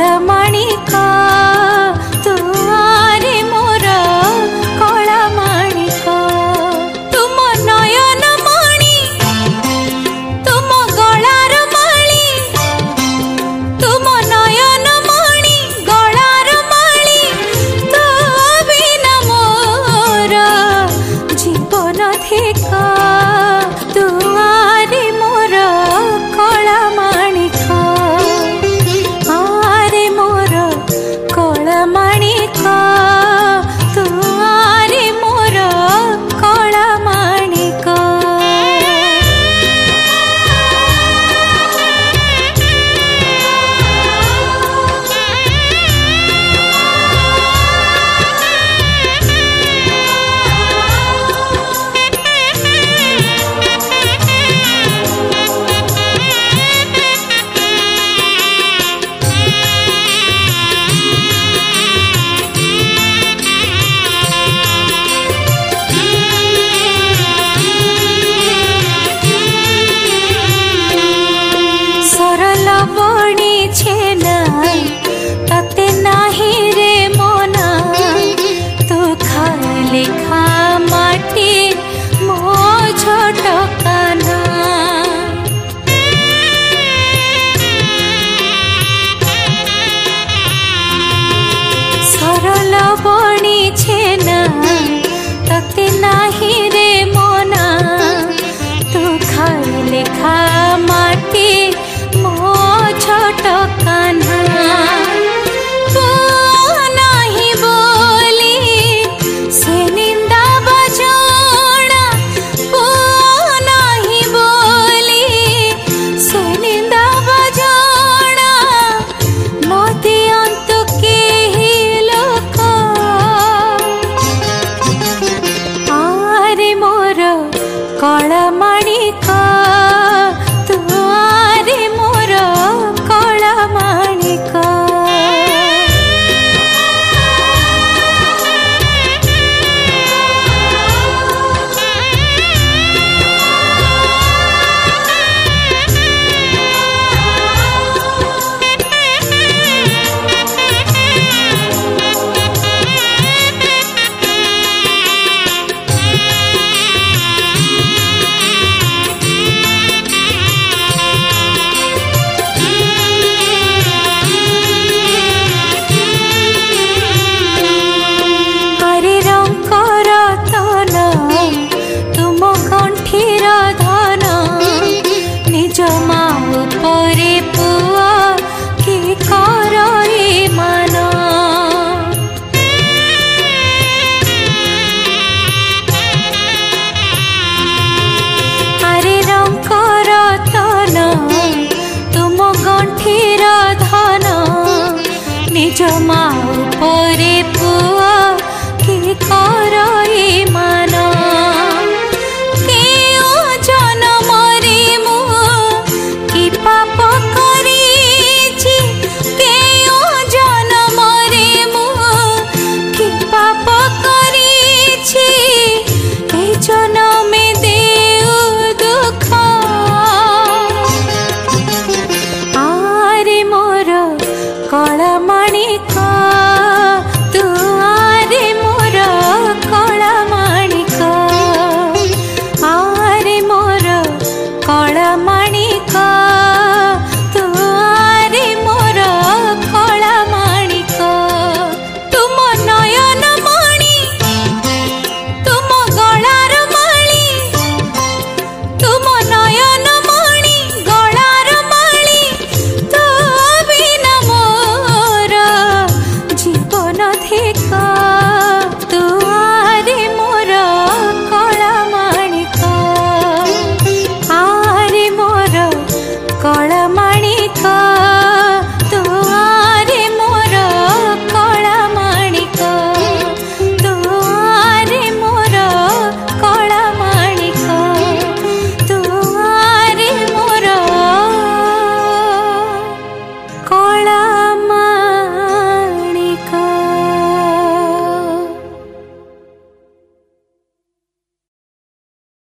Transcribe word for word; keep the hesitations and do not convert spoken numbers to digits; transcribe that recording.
कळमाणिक तुआरे मोर कळमाणिक तुम नयन मणि तुम गलार माली तुम नयन मणि गलार माली तो बिना मोर जीवन धिका तुआरे मोर कळमाणिक आरे मोर कळमाणिक तुआरे मोर कळमाणिक सरल बणी छेना तते नाही रे मोना तू खाले खा माटी मो छोट काना सरल बणी छेना तते नाही रे मोना तू खाले खा माटी मो छोट कान्हा पुआ नाही बोली से निंदा बजाना पुआ नाही बोली से निंदा बजाना नदी अंत के ही लोक आरे मोर कळमाणिक तुआरे मोर कळमाणिक हरे रंकर तन तुम कंठीर धन निज माँ परे पुआ कि कर ए मान हरे रंकर तन तुम कंठीर धन निज माँ परे पुआ कि कर ए मान केओ जनमरे मु कि पाप करिछि केओ जनमरे मु कि पाप करिछि ए जनमे देउ दुख आरे मोर कळमाणिक